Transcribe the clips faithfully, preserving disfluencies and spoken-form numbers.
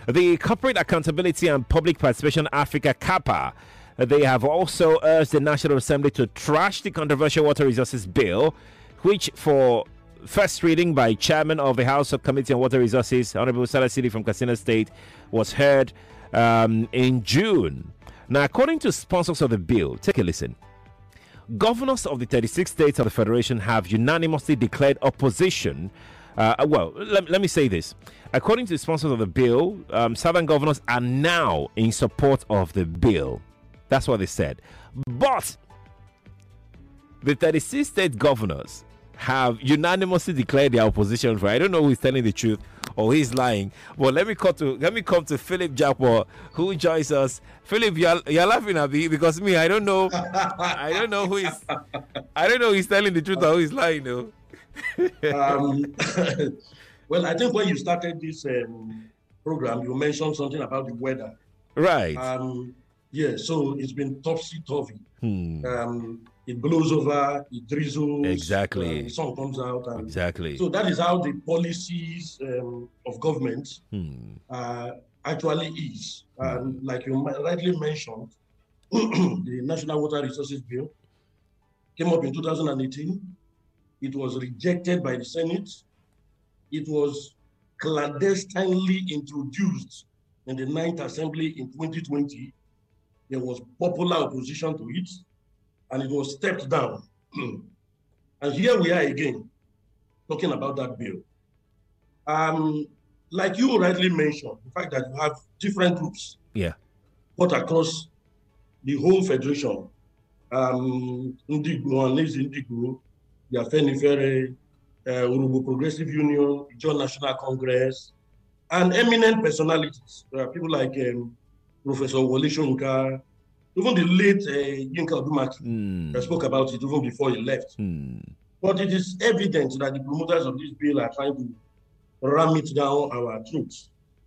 The Corporate Accountability and Public Participation Africa, CAPA, they have also urged the National Assembly to trash the controversial Water Resources Bill, which for first reading by Chairman of the House of Committee on Water Resources, Honorable Salah Sidi from Katsina State, was heard um, in June. Now, according to sponsors of the bill, take a listen. Governors of the thirty-six states of the Federation have unanimously declared opposition. Uh, well, let, let me say this. According to the sponsors of the bill, um, Southern governors are now in support of the bill. That's what they said. But the thirty-six state governors have unanimously declared their opposition for. I don't know who is telling the truth or who is lying. But let me come to let me come to Philip Jakpo, who joins us. Philip, you're, you're laughing at me because me, I don't know. I don't know who is. I don't know who is telling the truth or who is lying, though. um, well, I think when you started this um, program, you mentioned something about the weather. Right. Um, yeah, so it's been topsy-turvy. Hmm. Um, it blows over, it drizzles. Exactly. Uh, the sun comes out. And exactly. So that is how the policies um, of government hmm. uh, actually is. Hmm. Um, like you rightly mentioned, the National Water Resources Bill came up in two thousand eighteen. It was rejected by the Senate. It was clandestinely introduced in the Ninth Assembly in twenty twenty. There was popular opposition to it, and it was stepped down. And here we are again, talking about that bill. Um, like you rightly mentioned, the fact that you have different groups, yeah, but across the whole federation, um, Ndigbo and Lazy Ndigbo, the Afenifere, uh, Urubu Progressive Union, John National Congress, and eminent personalities. There are people like um, Professor Wole Soyinka, even the late uh, Yinka Odumaki. Mm. I spoke about it even before he left. Mm. But it is evident that the promoters of this bill are trying to ram it down our throats.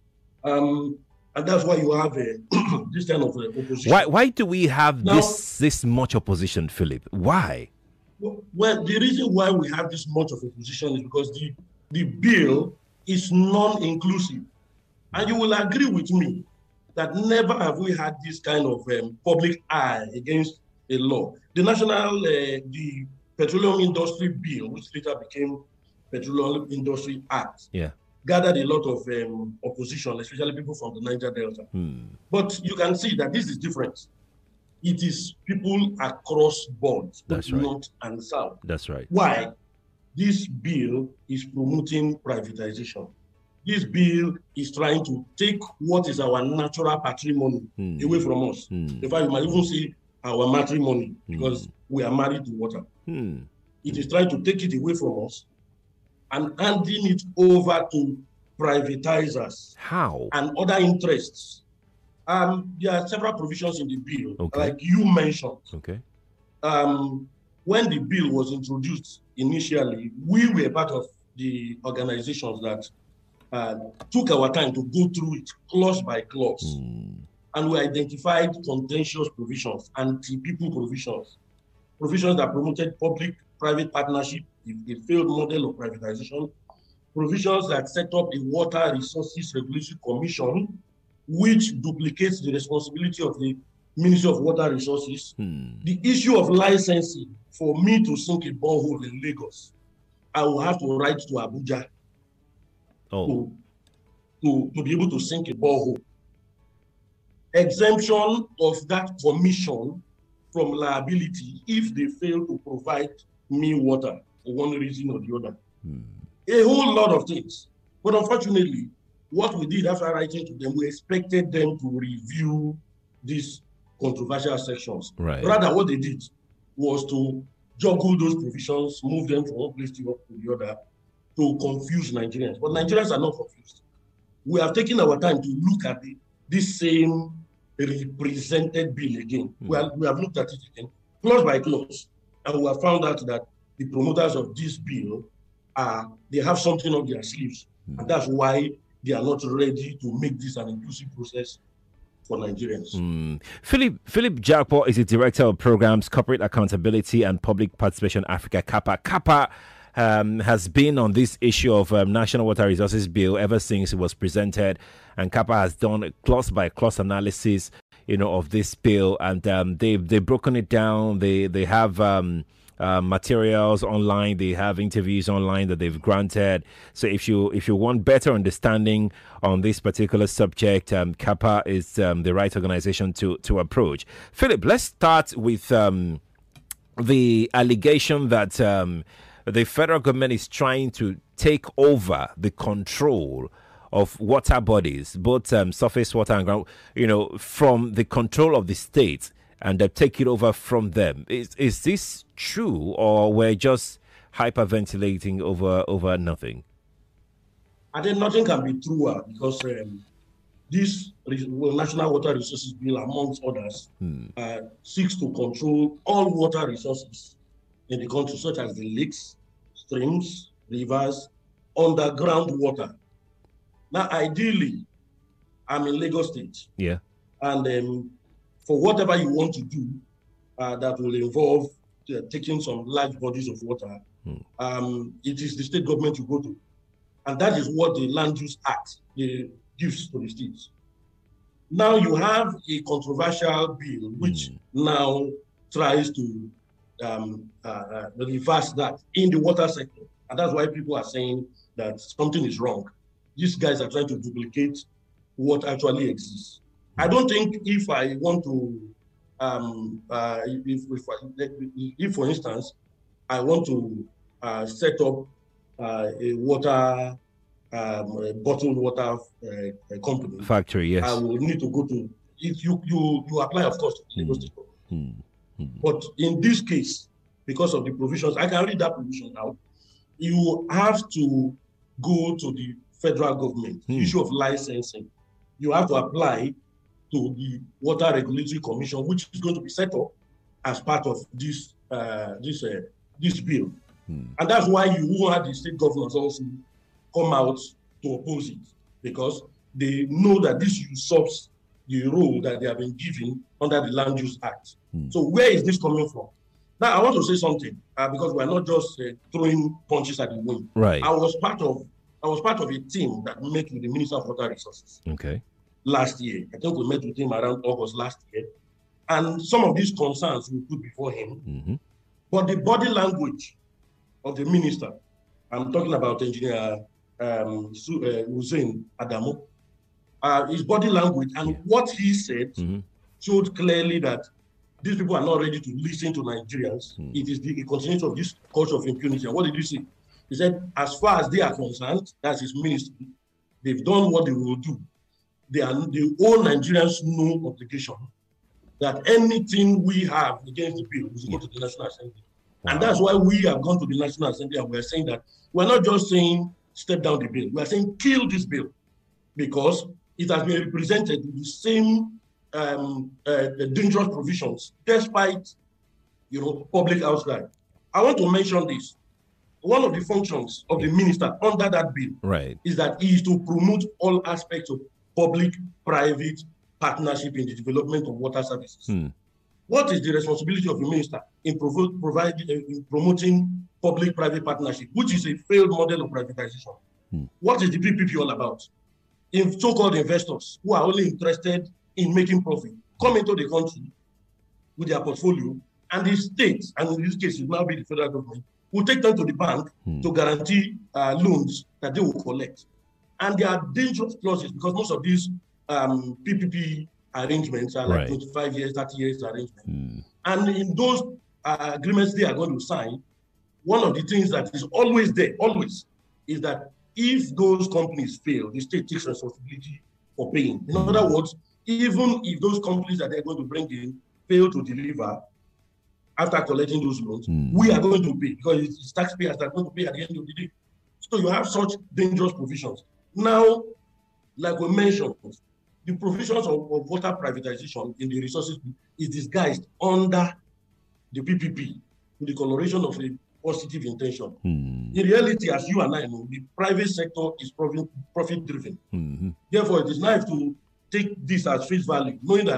Um, and that's why you have uh, this kind of uh, opposition. Why, why do we have now, this, this much opposition, Philip? Why? Well, the reason why we have this much of opposition is because the, the bill is non-inclusive. And you will agree with me that never have we had this kind of um, public eye against a law. The National, uh, the Petroleum Industry Bill, which later became Petroleum Industry Act, yeah, gathered a lot of um, opposition, especially people from the Niger Delta. Hmm. But you can see that this is different. It is people across boards, That's both right. north and south. That's right. Why? This bill is promoting privatization. This bill is trying to take what is our natural patrimony Hmm. away from us. Hmm. In fact, you might even see our matrimony because Hmm. we are married to water. Hmm. It is trying to take it away from us and handing it over to privatizers. How? And other interests. Um, there are several provisions in the bill, Okay. like you mentioned. Okay. Um, when the bill was introduced initially, we were part of the organizations that uh, took our time to go through it clause by clause. Hmm. And we identified contentious provisions, anti-people provisions, provisions that promoted public-private partnership, a failed model of privatization, provisions that set up a Water Resources Regulatory Commission, which duplicates the responsibility of the Ministry of Water Resources. Hmm. The issue of licensing for me to sink a borehole in Lagos, I will have to write to Abuja Oh. to, to, to be able to sink a borehole. Exemption of that commission from liability if they fail to provide me water for one reason or the other. Hmm. A whole lot of things. But unfortunately, what we did after writing to them, we expected them to review these controversial sections. Right. Rather, what they did was to juggle those provisions, move them from one place to the other to confuse Nigerians. But Nigerians are not confused. We have taken our time to look at the, this same represented bill again. Mm. We, have, we have looked at it again, clause by clause, and we have found out that the promoters of this bill are, they have something up their sleeves. Mm. And that's why they are not ready to make this an inclusive process for Nigerians. Mm. Philip Philip Jakpo is the Director of Programs, Corporate Accountability and Public Participation Africa, CAPA. CAPA um, has been on this issue of um, National Water Resources Bill ever since it was presented, and CAPA has done a clause by clause analysis, you know, of this bill, and um, they've they've broken it down. They they have um, uh, materials online. They have interviews online that they've granted. So if you if you want better understanding on this particular subject, um, CAPA is um, the right organization to to approach. Philip, let's start with um, the allegation that um, the federal government is trying to take over the control of water bodies, both um, surface water and ground, you know, from the control of the state, and uh, take it over from them. Is is this true, or we're just hyperventilating over over nothing? I think nothing can be truer, because um, this well, National Water Resources Bill, amongst others, hmm. uh, seeks to control all water resources in the country, such as the lakes, streams, rivers, underground water. Now, ideally, I'm in Lagos State. Yeah. And um, for whatever you want to do uh, that will involve uh, taking some large bodies of water, hmm. um, it is the state government you go to. And that is what the Land Use Act uh, gives to the states. Now you have a controversial bill which hmm. now tries to um, uh, uh, reverse that in the water sector. And that's why people are saying that something is wrong. These guys are trying to duplicate what actually exists. I don't think if I want to, um, uh, if, if, if, for instance, I want to uh, set up uh, a water, um, a bottled water uh, company. Factory, yes. I will need to go to, if you, you, you apply, of course, to Lagos State. Mm. Mm. But in this case, because of the provisions, I can read that provision now, you have to go to the federal government, hmm. issue of licensing. You have to apply to the Water Regulatory Commission, which is going to be set up as part of this uh, this uh, this bill. Hmm. And that's why you had the state governors also come out to oppose it, because they know that this usurps the role that they have been given under the Land Use Act. Hmm. So where is this coming from? Now, I want to say something, uh, because we're not just uh, throwing punches at the wind. Right. I was part of I was part of a team that met with the Minister of Water Resources. Okay. Last year. I think we met with him around August last year. And some of these concerns we put before him. Mm-hmm. But the body language of the minister, I'm talking about Engineer um, Hussein Adamu, uh, his body language and yeah. what he said mm-hmm. showed clearly that these people are not ready to listen to Nigerians. Mm. It is the continuation of this culture of impunity. And what did he say? He said, as far as they are concerned, that's his ministry, they've done what they will do. They are the old Nigerians no obligation that anything we have against the bill will go to the National Assembly. Wow. And that's why we have gone to the National Assembly and we're saying that we're not just saying step down the bill, we're saying kill this bill, because it has been represented with the same um, uh, the dangerous provisions, despite you know public outcry. I want to mention this. One of the functions of the minister under that bill right. is that he is to promote all aspects of public-private partnership in the development of water services. Hmm. What is the responsibility of the minister in, provo- provide, uh, in promoting public-private partnership, which is a failed model of privatization? Hmm. What is the P P P all about? In so-called investors who are only interested in making profit come into the country with their portfolio, and the state, and in this case it will now be the federal government, will take them to the bank hmm. to guarantee uh, loans that they will collect. And there are dangerous clauses, because most of these um, P P P arrangements are like right. twenty-five years, thirty years arrangements. Hmm. And in those uh, agreements they are going to sign, one of the things that is always there, always, is that if those companies fail, the state takes responsibility for paying. In other words, even if those companies that they're going to bring in fail to deliver, after collecting those loans, mm. we are going to pay, because it's taxpayers that are going to pay at the end of the day. So you have such dangerous provisions. Now, like we mentioned, the provisions of, of water privatization in the resources is disguised under the P P P with the coloration of a positive intention. Mm. In reality, as you and I know, the private sector is profit driven. Mm-hmm. Therefore, it is nice to take this as face value, knowing that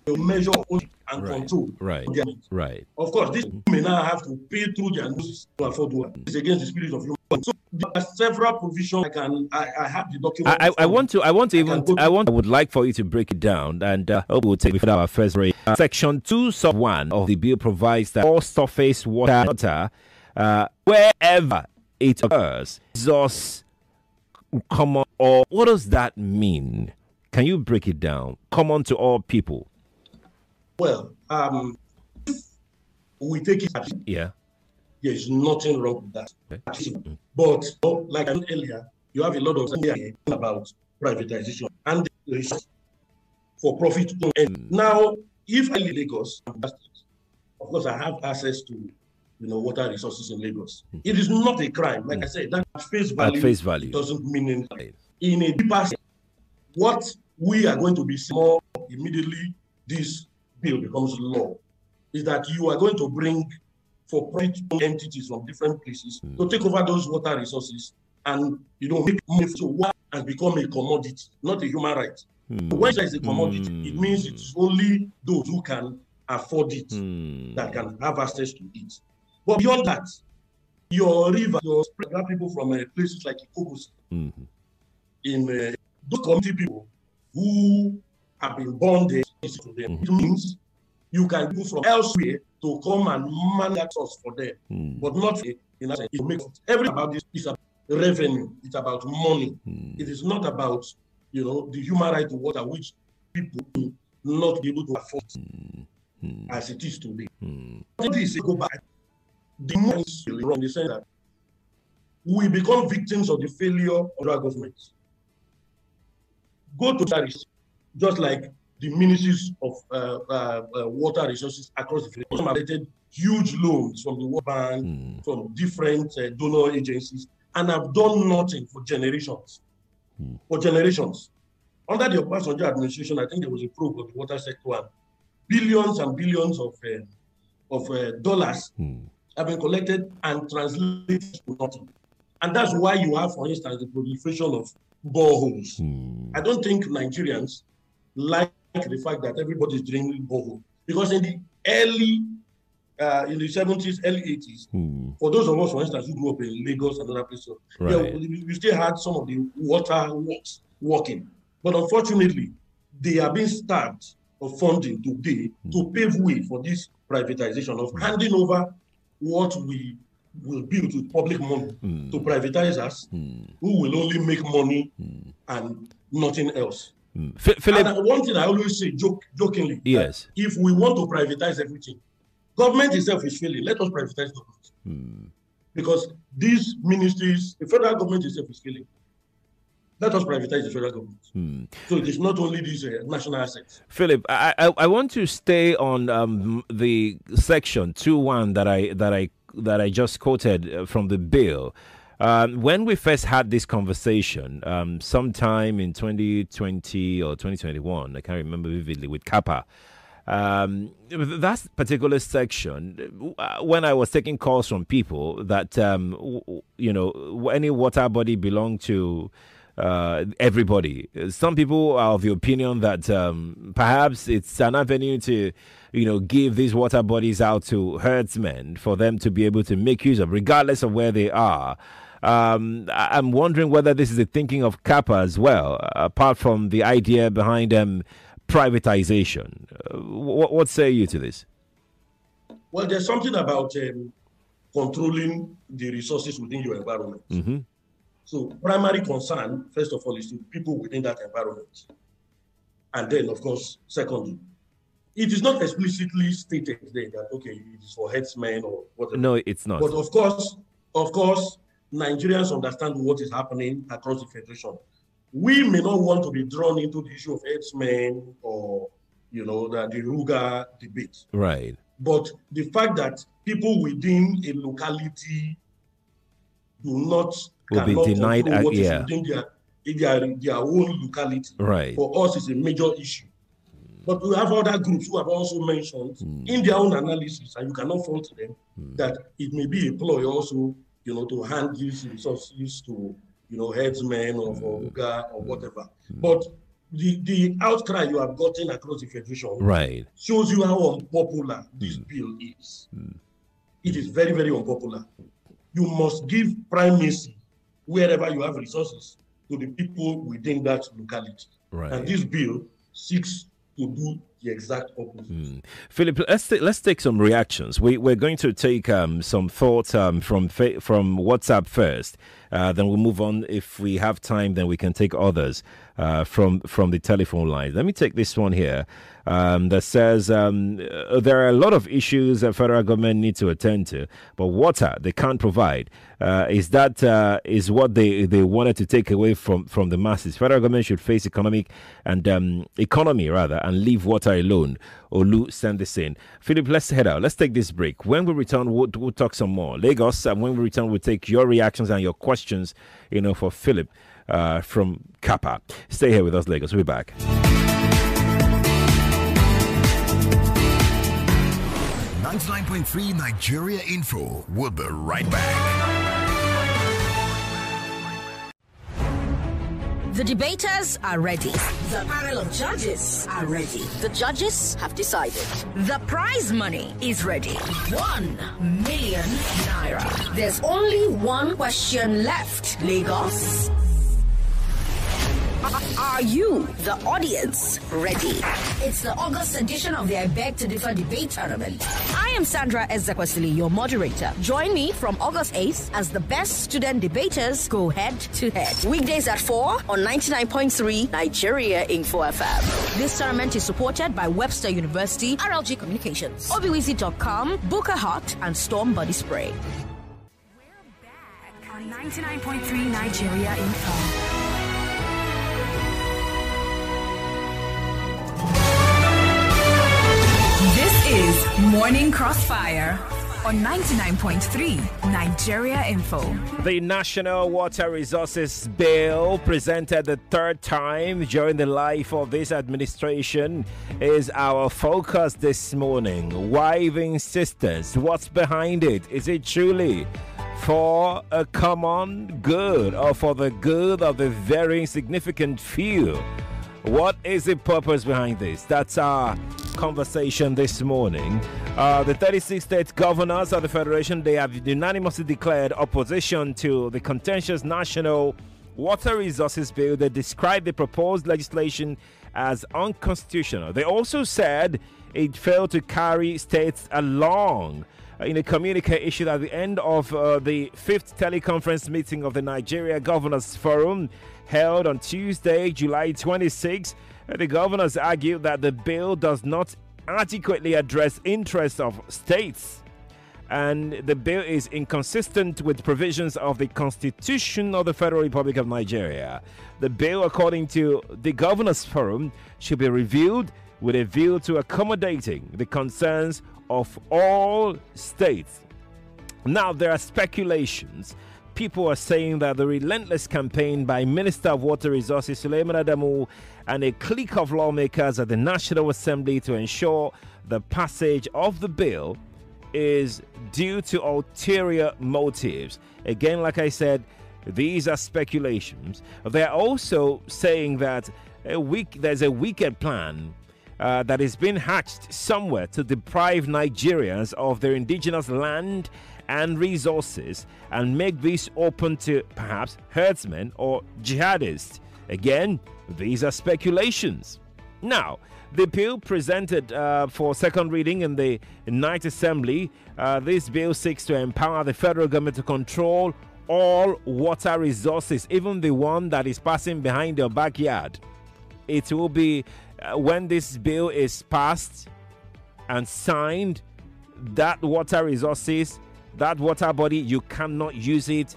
they measure and right. control. Right. Right. Of course, this may now have to pay through their noses to afford what is against the spirit of human. So there are several provisions. I can I, I have the document. I, I want to I want to I even I want I would like for you to break it down, and uh, we'll take before our first break. Uh, Section two sub one of the bill provides that all surface water, uh, wherever it occurs, exhausts common. Or what does that mean? Can you break it down? Common to all people. Well, um, we take it. Yeah. There is nothing wrong with that. Okay. But oh, like I said earlier, you have a lot of things about privatization and for profit. Mm. Now, if I live in Lagos, of course, I have access to you know water resources in Lagos. Mm. It is not a crime. Like mm. I said, that face value, at face value doesn't mean anything. In a deeper sense, what we are going to be seeing more immediately, this bill becomes law, is that you are going to bring for profit entities from different places mm. to take over those water resources and you know make money to water and become a commodity, not a human right. Mm. So when there is a commodity, mm. it means it's only those who can afford it mm. that can have access to it. But beyond that, your river, your people from uh, places like Ikobos, mm. in uh, those community people who have been born there, to them. Mm. It means you can go from elsewhere to come and manage that source for them, mm. but not in that sense. It makes everything about this is about revenue. It's about money. Mm. It is not about you know the human right to water, which people will not be able to afford mm. as it is today. Mm. This go back. The most wrong in the sense that we become victims of the failure of our government. Go to Paris, just like the ministries of uh, uh, uh, water resources across the country have collected huge loans from the World Bank, mm. from different uh, donor agencies, and have done nothing for generations. Mm. For generations. Under the Obasanjo administration, I think there was a probe of the water sector, and billions and billions of uh, of uh, dollars mm. have been collected and translated to nothing. And that's why you have, for instance, the proliferation of boreholes. Mm. I don't think Nigerians like the fact that everybody is drilling borehole, because in the early, uh, in the seventies, early eighties, hmm. for those of us, for instance, who grew up in Lagos and other places, right. yeah, we, we still had some of the water works working, but unfortunately, they are being starved of funding today hmm. to pave way for this privatization of hmm. handing over what we will build with public money hmm. to privatizers hmm. who will only make money hmm. and nothing else. Mm. Philip, and one thing I always say, joke, jokingly, yes, if we want to privatize everything, government itself is failing. Let us privatize government, mm. because these ministries, the federal government itself is failing. Let us privatize the federal government. Mm. So it is not only these uh, national assets. Philip, I, I I want to stay on um, the section two one that I that I that I just quoted from the bill. Um, when we first had this conversation, um, sometime in twenty twenty or twenty twenty-one, I can't remember vividly, with Kappa, um, that particular section, when I was taking calls from people that, um, you know, any water body belonged to uh, everybody. Some people are of the opinion that um, perhaps it's an avenue to, you know, give these water bodies out to herdsmen for them to be able to make use of, regardless of where they are. Um, I'm wondering whether this is the thinking of Kappa as well, apart from the idea behind um, privatization. Uh, what, what say you to this? Well, there's something about um, controlling the resources within your environment. Mm-hmm. So primary concern, first of all, is to people within that environment. And then, of course, secondly, it is not explicitly stated there that, okay, it is for herdsmen or whatever. No, it's not. But of course, of course, Nigerians understand what is happening across the federation. We may not want to be drawn into the issue of herdsmen or, you know, the, the Ruga debate. Right. But the fact that people within a locality do not will be denied uh, what yeah. is within their, their, their own locality, right, for us is a major issue. But we have other groups who have also mentioned mm. in their own analysis, and you cannot fault them, mm. that it may be a ploy also, you know, to hand these resources to, you know, herdsmen or for Uga or whatever. Mm. But the, the outcry you have gotten across the Federation right. shows you how unpopular this mm. bill is. Mm. It is very, very unpopular. You must give primacy wherever you have resources to the people within that locality. Right. And this bill seeks to do the exact opposite. Mm. Philip, let's t- let's take some reactions. We we're going to take um, some thoughts um, from fa- from WhatsApp first. Uh, then we'll move on. If we have time, then we can take others uh, from from the telephone line. Let me take this one here um, that says um, uh, there are a lot of issues that federal government need to attend to, but water they can't provide. Uh, is that uh, is what they, they wanted to take away from, from the masses? Federal government should face economic and um, economy rather and leave water alone. Olu send this in. Philip, let's head out. Let's take this break. When we return, we'll, we'll talk some more. Lagos, and when we return, we'll take your reactions and your questions, you know, for Philip uh, from Kappa. Stay here with us, Lagos. We'll be back. ninety-nine point three Nigeria Info. We'll be right back. The debaters are ready. The panel of judges are ready. The judges have decided. The prize money is ready. One million naira. There's only one question left, Lagos. Are you, the audience, ready? It's the August edition of the I Beg to Differ debate tournament. I am Sandra Ezekwesili, your moderator. Join me from August eighth as the best student debaters go head to head. Weekdays at four on ninety-nine point three Nigeria Info F M. This tournament is supported by Webster University, R L G Communications, Obiwizi dot com, Booker Hot, and Storm Body Spray. We're back on ninety-nine point three Nigeria Info. This is Morning Crossfire on ninety-nine point three Nigeria Info. The National Water Resources Bill, presented the third time during the life of this administration, is our focus this morning. Wiving sisters, what's behind it? Is it truly for a common good or for the good of the very insignificant few? What is the purpose behind this? That's our conversation this morning. Uh, the thirty-six state governors of the Federation, they have unanimously declared opposition to the contentious National Water Resources Bill. They described the proposed legislation as unconstitutional. They also said it failed to carry states along. In a communique issued at the end of uh, the fifth teleconference meeting of the Nigeria Governors Forum, held on Tuesday, July twenty-sixth, the governors argued that the bill does not adequately address interests of states, and the bill is inconsistent with provisions of the Constitution of the Federal Republic of Nigeria. The bill, according to the Governors Forum, should be reviewed with a view to accommodating the concerns of all states. Now, there are speculations. People are saying that the relentless campaign by Minister of Water Resources Suleiman Adamu and a clique of lawmakers at the National Assembly to ensure the passage of the bill is due to ulterior motives. Again, like I said, these are speculations. They're also saying that a weak, there's a wicked plan uh, that is being hatched somewhere to deprive Nigerians of their indigenous land and resources and make this open to perhaps herdsmen or jihadists. Again, these are speculations. Now, the bill presented uh, for second reading in the Ninth Assembly, uh, this bill seeks to empower the federal government to control all water resources, even the one that is passing behind your backyard. It will be, uh, when this bill is passed and signed, that water resources, that water body, you cannot use it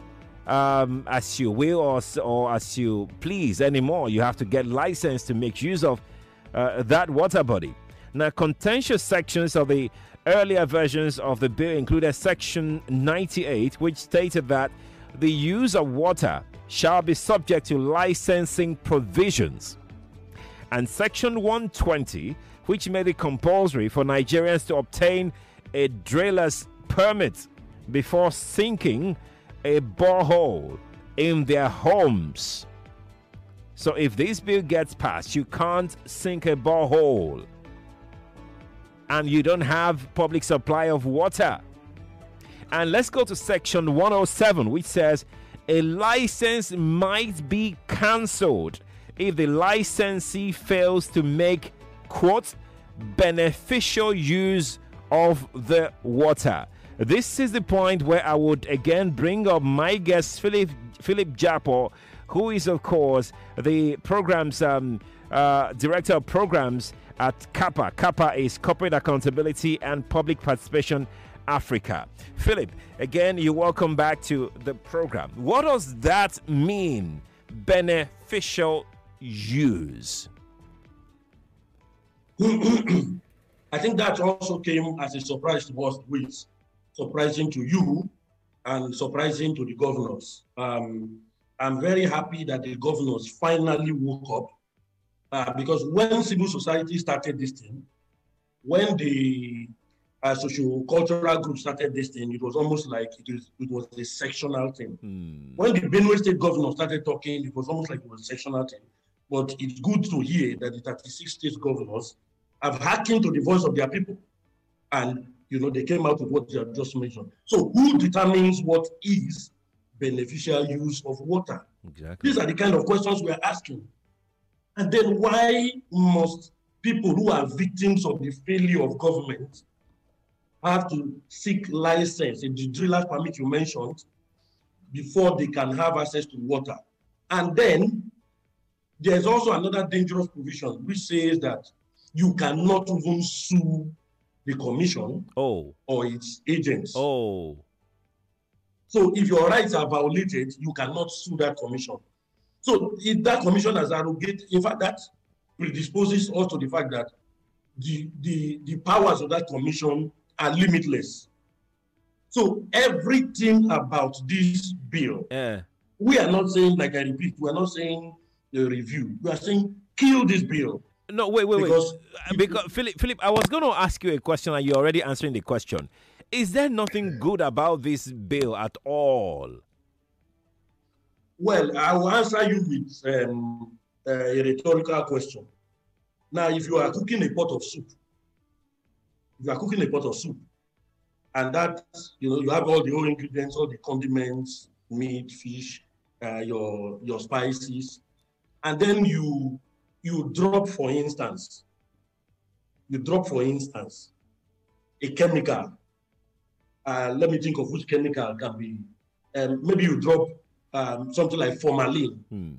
um, as you will or, or as you please anymore. You have to get license to make use of uh, that water body. Now, contentious sections of the earlier versions of the bill included Section ninety-eight, which stated that the use of water shall be subject to licensing provisions, and Section one twenty, which made it compulsory for Nigerians to obtain a driller's permit before sinking a borehole in their homes. So if this bill gets passed, you can't sink a borehole. And you don't have public supply of water. And let's go to section one oh seven, which says a license might be cancelled if the licensee fails to make, quote, beneficial use of the water. This is the point where I would again bring up my guest, Philip Philip Japo, who is, of course, the program's um, uh, director of programs at CAPA. CAPA is Corporate Accountability and Public Participation Africa. Philip, again, you're welcome back to the program. What does that mean, beneficial use? I think that also came as a surprise to us, which surprising to you and surprising to the governors. Um, I'm very happy that the governors finally woke up uh, because when civil society started this thing, when the uh, socio-cultural group started this thing, it was almost like it was, it was a sectional thing. Mm. When the Benue State governor started talking, it was almost like it was a sectional thing. But it's good to hear that the thirty-six state governors have hearkened to the voice of their people. And, you know, they came out with what you have just mentioned. So who determines what is beneficial use of water? Exactly. These are the kind of questions we're asking. And then why must people who are victims of the failure of government have to seek license, the driller's permit you mentioned, before they can have access to water? And then there's also another dangerous provision which says that you cannot even sue the commission oh. or its agents. Oh. So if your rights are violated, you cannot sue that commission. So if that commission has arrogated, in fact, that predisposes us to the fact that the, the, the powers of that commission are limitless. So everything about this bill, yeah. we are not saying, like I repeat, we are not saying the review. We are saying kill this bill. No, wait, wait, because wait. Because Philip, Philip, I was going to ask you a question, and you're already answering the question. Is there nothing good about this bill at all? Well, I will answer you with um, a rhetorical question. Now, if you are cooking a pot of soup, if you are cooking a pot of soup, and that, you know, you have all the whole ingredients, all the condiments, meat, fish, uh, your your spices, and then you you drop, for instance, you drop, for instance, a chemical. Uh, let me think of which chemical can be. Um, maybe you drop um, something like formalin hmm.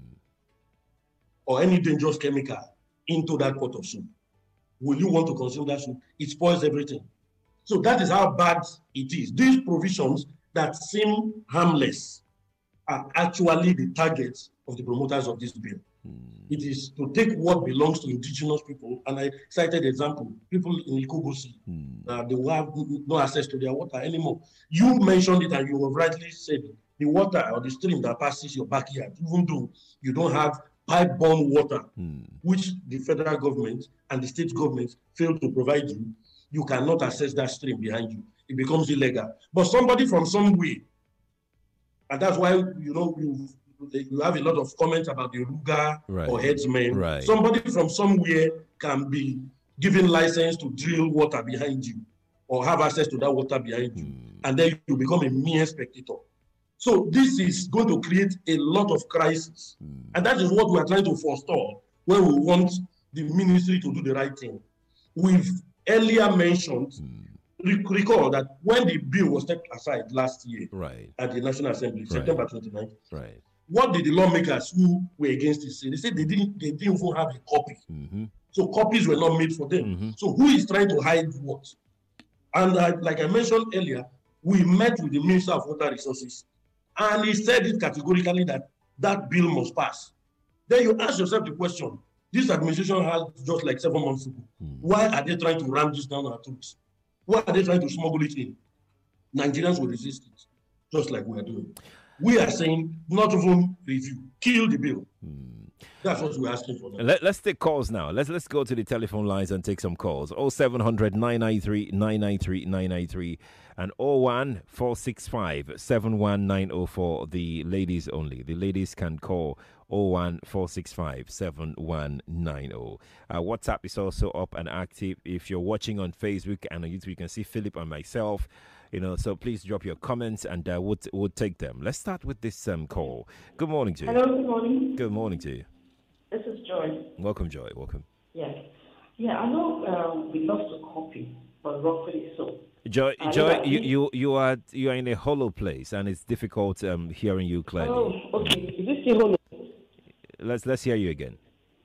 or any dangerous chemical into that pot of soup. Will you want to consume that soup? It spoils everything. So that is how bad it is. These provisions that seem harmless are actually the targets of the promoters of this bill. Hmm. It is to take what belongs to indigenous people, and I cited example, people in Ikogosi, hmm. uh, they will have no access to their water anymore. You mentioned it and you have rightly said the water or the stream that passes your backyard, even though you don't have pipe-borne water, hmm. which the federal government and the state government fail to provide you, you cannot access that stream behind you. It becomes illegal. But somebody from somewhere, and that's why, you know, you you have a lot of comments about the Ruga right. or headsmen. Right. Somebody from somewhere can be given license to drill water behind you or have access to that water behind you. Mm. And then you become a mere spectator. So this is going to create a lot of crisis. Mm. And that is what we are trying to forestall when we want the ministry to do the right thing. We've earlier mentioned, mm. recall that when the bill was set aside last year right. at the National Assembly, right. September twenty-ninth, right. what did the lawmakers who were against it say? They said they didn't, they didn't even have a copy. Mm-hmm. So copies were not made for them. Mm-hmm. So who is trying to hide what? And uh, like I mentioned earlier, we met with the Minister of Water Resources, and he said it categorically that that bill must pass. Then you ask yourself the question, this administration has just like seven months ago. Mm-hmm. Why are they trying to ram this down our throats? Why are they trying to smuggle it in? Nigerians will resist it, just like we are doing. We are saying not even review, kill the bill. Hmm. That's what we're asking for now. Let, let's take calls now. Let's let's go to the telephone lines and take some calls. oh seven hundred, nine nine three, nine nine three, nine nine three and oh one four six five, seven one nine oh four. The ladies only. The ladies can call oh one four six five seven one nine oh. Uh, WhatsApp is also up and active. If you're watching on Facebook and on YouTube, you can see Philip and myself. You know, so please drop your comments and uh, we'll, we'll take them. Let's start with this um, call. Good morning to you. Hello, good morning. Good morning to you. This is Joy. Welcome, Joy. Welcome. Yes. Yeah, I know um, we love to copy, but wrongfully so. Joy, I Joy, you, you you are you are in a hollow place, and it's difficult um, hearing you clearly. Oh, okay. Is this still hollow? Let's let's hear you again.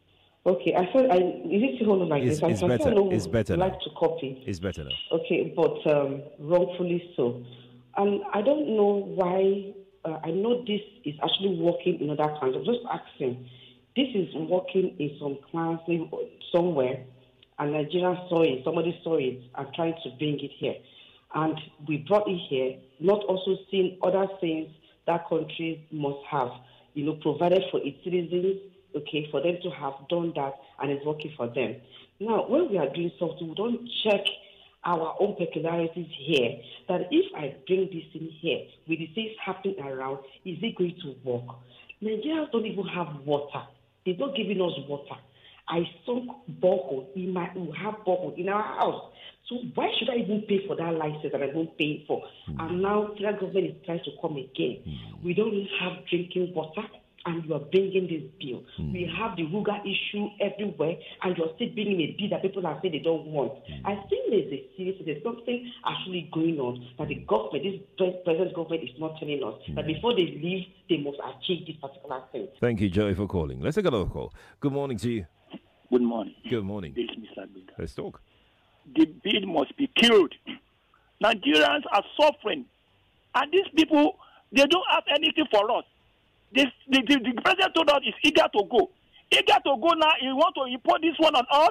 Okay, I said, I, is it still hollow like It's, this? it's I better. know It's better. like Now. to copy. It's better now. Okay, but um, wrongfully so. And I don't know why. Uh, I know this is actually working in other countries. I'm just asking. This is working in some clans somewhere, and Nigeria saw it. Somebody saw it and tried to bring it here, and we brought it here. Not also seeing other things that countries must have, you know, provided for its citizens. Okay, for them to have done that, and it's working for them. Now, when we are doing something, we don't check our own peculiarities here, that if I bring this in here, with the things happening around, is it going to work? Nigerians don't even have water. They're not giving us water. I sunk borehole in my, we have borehole in our house. So why should I even pay for that license that I won't pay for? Mm. And now the government is trying to come again. Mm. We don't even have drinking water, and you are bringing this bill. Mm. We have the Ruga issue everywhere, and you're still bringing a bill that people are saying they don't want. Mm. I think there's a serious, there's something actually going on that the government, this present government is not telling us, mm. that before they leave, they must achieve this particular thing. Thank you, Joey, for calling. Let's take another call. Good morning to you. Good morning. Good morning. This is Mister Bill. Let's talk. The bill must be killed. Nigerians are suffering, and these people, they don't have anything for us. This, the, the, the president told us he's eager to go. Eager to go now, he want to impose this one on us?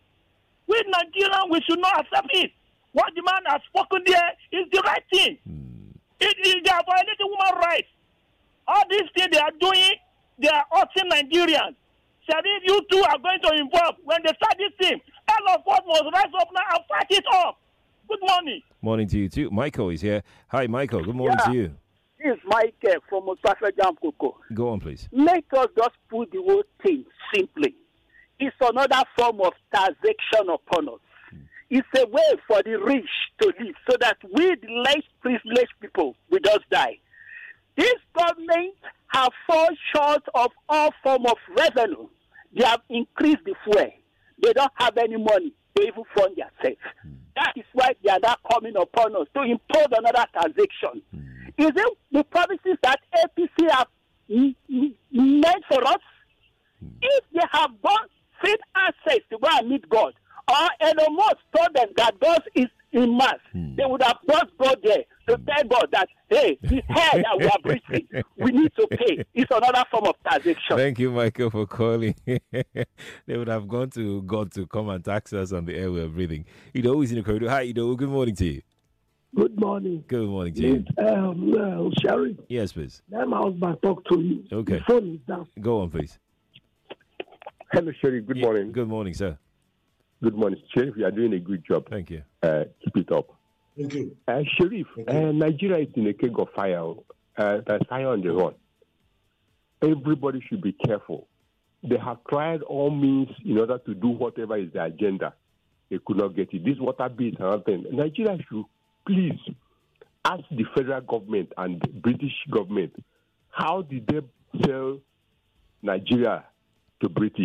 We Nigerians, we should not accept it. What the man has spoken there is the right thing. Mm. It, it, they are violating human rights. All these things they are doing, they are hurting Nigerians. So if you two are going to involve, when they start this thing, all of us must rise up now and fight it off. Good morning. Morning to you too. Michael is here. Hi, Michael. Good morning yeah. to you. This is Michael from Mustafa Jam Koko. Go on, please. Let us just put the whole thing simply. It's another form of taxation upon us. Mm. It's a way for the rich to live so that we, the less privileged people, we just die. This government have fallen short of all form of revenue. They have increased the fuel. They don't have any money to even fund themselves. Mm. That is why they are now coming upon us to impose another taxation. Mm. Is it the promises that A P C have m- m- made for us? Mm. If they have gone free access to go and meet God, or Elon Musk told them that God is in mass, mm. they would have just go there to mm. tell God that, hey, the hair that we are breathing, we need to pay. It's another form of taxation. Thank you, Michael, for calling. They would have gone to God to come and tax us on the air we are breathing. Ido is in the corridor. Hi, Ido. Good morning to you. Good morning. Good morning to you. Um, uh, Sherry. Yes, please. Let my husband talk to you. Okay. The phone is down. Go on, please. Hello, Sherry. Good yeah. morning. Good morning, sir. Good morning, Sheriff. You are doing a good job. Thank you. Uh, keep it up. Thank you. Uh, Sheriff, Thank you. Uh, Nigeria is in a cake of fire. Uh, there's fire on the run. Everybody should be careful. They have tried all means in order to do whatever is their agenda. They could not get it. This water bill is another thing. Nigeria should please ask the federal government and the British government, how did they sell Nigeria to British?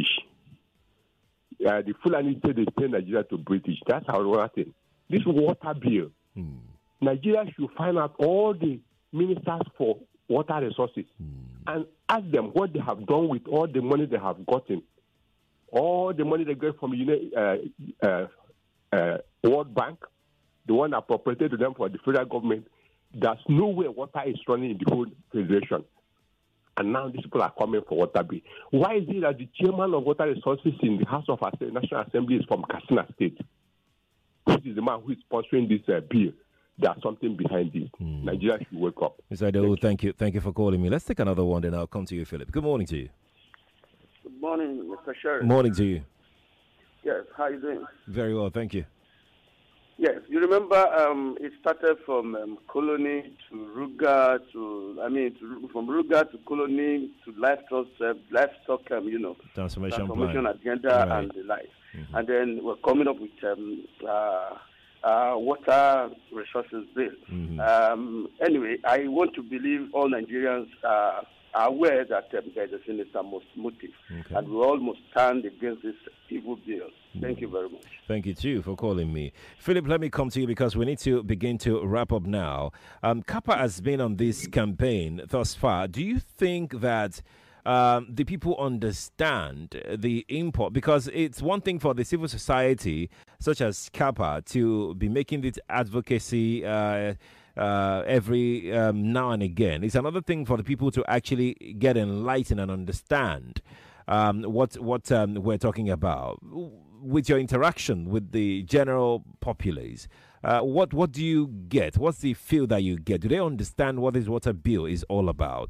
Uh, the Fulani said they sell Nigeria to British. That's our thing. This water bill, mm. Nigeria should find out all the ministers for water resources mm. and ask them what they have done with all the money they have gotten, all the money they get from you know, uh, uh, uh, World Bank, the one appropriated to them for the federal government. There's no way water is running in the whole federation. And now these people are coming for water bill. Why is it that the chairman of water resources in the House of the National Assembly is from Katsina State? This is the man who is sponsoring this uh, bill. There's something behind this. Mm. Nigeria should wake up. Mister Adewu, thank, thank you. Thank you for calling me. Let's take another one, then I'll come to you, Philip. Good morning to you. Good morning, Mister Sheriff. Morning to you. Yes, how are you doing? Very well, thank you. Yes, you remember um, it started from um, Colony to Ruga to, I mean, to, from Ruga to Colony to livestock, uh, livestock um, you know, transformation, transformation plan. agenda Right. and the like. Mm-hmm. And then we're coming up with um, uh, uh, water resources bill. Mm-hmm. Um, anyway, I want to believe all Nigerians uh, are aware that um, there is a sinister motive, Okay. and we all must stand against this evil bill. Thank you very much. Thank you, too, for calling me. Philip, let me come to you because we need to begin to wrap up now. Um, Kappa has been on this campaign thus far. Do you think that um, the people understand the import? Because it's one thing for the civil society, such as Kappa, to be making this advocacy uh, uh, every um, now and again. It's another thing for the people to actually get enlightened and understand um, what, what um, we're talking about. With your interaction with the general populace, uh, what what do you get? What's the feel that you get? Do they understand what this water bill is all about?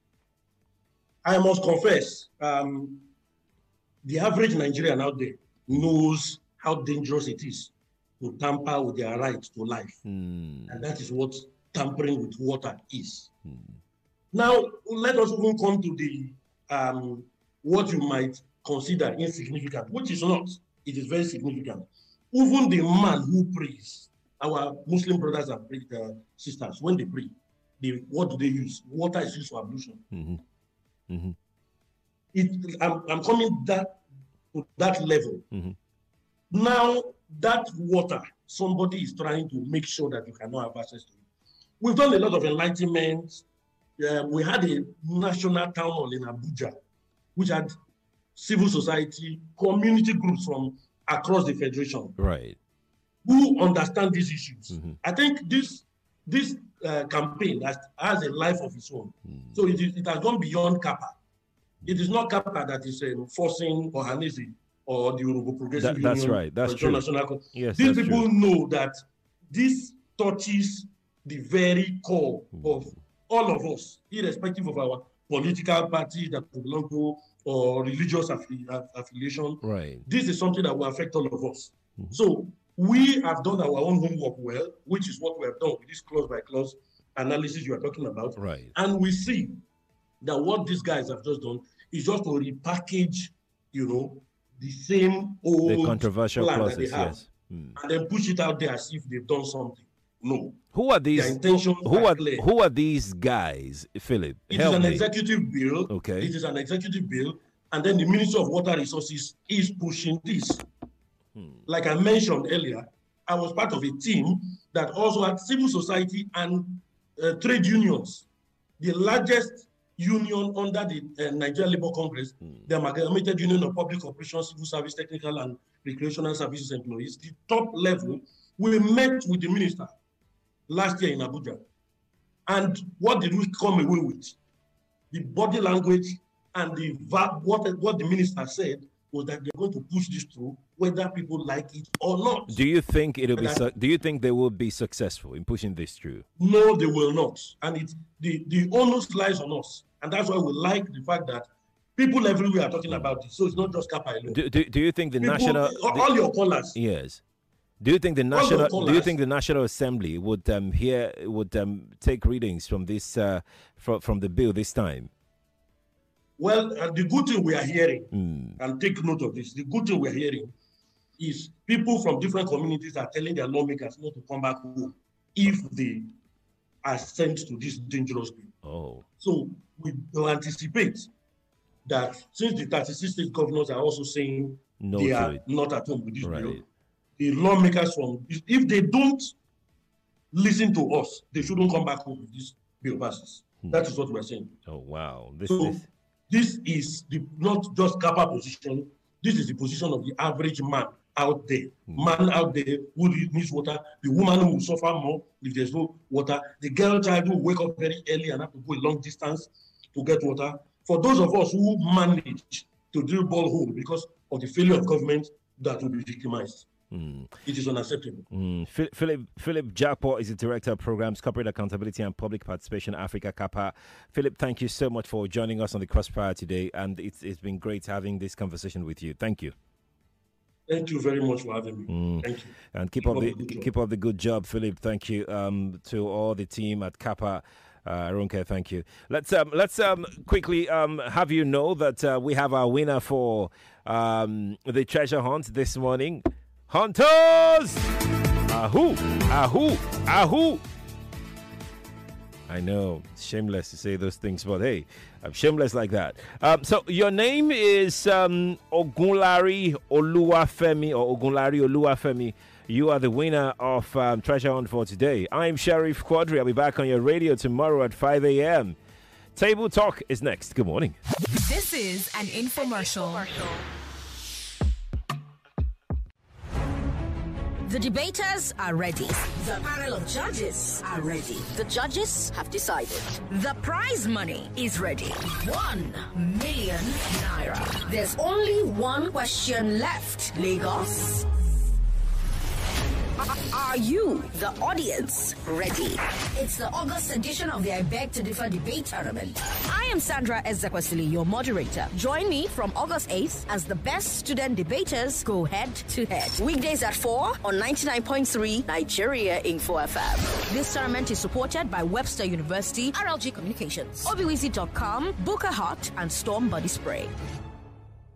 I must confess, um, the average Nigerian out there knows how dangerous it is to tamper with their right to life. Mm. And that is what tampering with water is. Mm. Now, let us even come to the um, what you might consider insignificant, which is not. It is very significant. Even the man who prays, our Muslim brothers and uh, sisters, when they pray, they, what do they use? Water is used for ablution. Mm-hmm. Mm-hmm. It, I'm, I'm coming that, to that level. Mm-hmm. Now, that water, somebody is trying to make sure that you cannot have access to it. We've done a lot of enlightenment. Uh, we had a national town hall in Abuja, which had civil society, community groups from across the federation, right, who understand these issues. Mm-hmm. I think this this uh, campaign has, has a life of its own. Mm. So it, is, it has gone beyond Kappa. It is not Kappa that is um, forcing Ohanese or the Yoruba Progressive that, that's Union. Right. That's true. National, yes, these that's people true. know that this touches the very core mm. of all of us, irrespective of our political party that we belong to or religious affi- affiliation. Right. This is something that will affect all of us. Mm-hmm. So we have done our own homework well, which is what we have done with this clause by clause analysis you are talking about. Right. And we see that what these guys have just done is just to repackage, you know, the same old the controversial plan clauses, that they have, yes. Mm. and then push it out there as if they've done something. No. Who are these? Their intentions who are are clear. who are these guys, Philip? It Help is an me. executive bill. Okay. It is an executive bill, and then the Ministry of Water Resources is pushing this. Hmm. Like I mentioned earlier, I was part of a team that also had civil society and uh, trade unions. The largest union under the uh, Nigerian Labour Congress, hmm. the Amalgamated Union of Public Operations, Civil Service, Technical and Recreational Services Employees, the top level, we met with the minister last year in Abuja. And what did we come away with? The body language and the what, what the minister said was that they're going to push this through, whether people like it or not. Do you think it'll be? I, Su- do you think they will be successful in pushing this through? No, they will not. And it's the the onus lies on us, and that's why we like the fact that people everywhere are talking about this. So it's not just Kappa alone. Do, do, do you think the people, national? All the, your callers. Yes. Do you think the national? Do you think the National Assembly would um here would um take readings from this uh from from the bill this time? Well, uh, the good thing we are hearing, mm. and take note of this, the good thing we are hearing is people from different communities are telling their lawmakers not to come back home if they are sent to this dangerous bill. Oh. So we will anticipate that since the thirty-six state governors are also saying no they are it. not at home with this right. bill, the lawmakers from, if they don't listen to us, they shouldn't come back home with this bill passes. Hmm. That is what we're saying. Oh, wow. This, so this... this is the, not just Kappa position, this is the position of the average man out there. Hmm. Man out there who needs water, the woman who will suffer more if there's no water, the girl child who will wake up very early and have to go a long distance to get water. For those of us who manage to drill borehole because of the failure of government, that will be victimized. Mm. It is unacceptable. Mm. Philip Philip Jakpo is the Director of Programs, Corporate Accountability and Public Participation, Africa Kappa. Philip, thank you so much for joining us on the Crossfire today, and it's it's been great having this conversation with you. Thank you. Thank you very much for having me. Mm. Thank you. And keep, keep up the, the keep up the good job, Philip. Thank you um, to all the team at Kappa. Uh, Ronke, thank you. Let's um, let's um, quickly um, have you know that uh, we have our winner for um, the treasure hunt this morning. Hunters! Ahoo! Ahoo! Ahoo! I know, shameless to say those things, but hey, I'm shameless like that. Um, so your name is um, Ogunlari Oluwafemi or Ogunlari Oluwafemi. You are the winner of um, Treasure Hunt for today. I'm Sheriff Quadri. I'll be back on your radio tomorrow at five a.m. Table Talk is next. Good morning. This is an infomercial. The debaters are ready. The panel of judges are ready. The judges have decided. The prize money is ready. One million naira. There's only one question left, Lagos. Are you, the audience, ready? It's the August edition of the I Beg to Differ debate tournament. I am Sandra Ezekwesili, your moderator. Join me from August eighth as the best student debaters go head to head. Weekdays at four on ninety-nine point three Nigeria Info F M. This tournament is supported by Webster University, R L G Communications, Obiwizi dot com, Booker Hot, and Storm Body Spray.